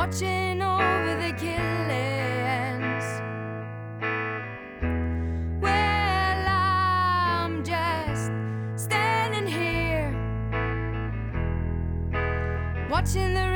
watching over the killings. Well, I'm just standing here watching the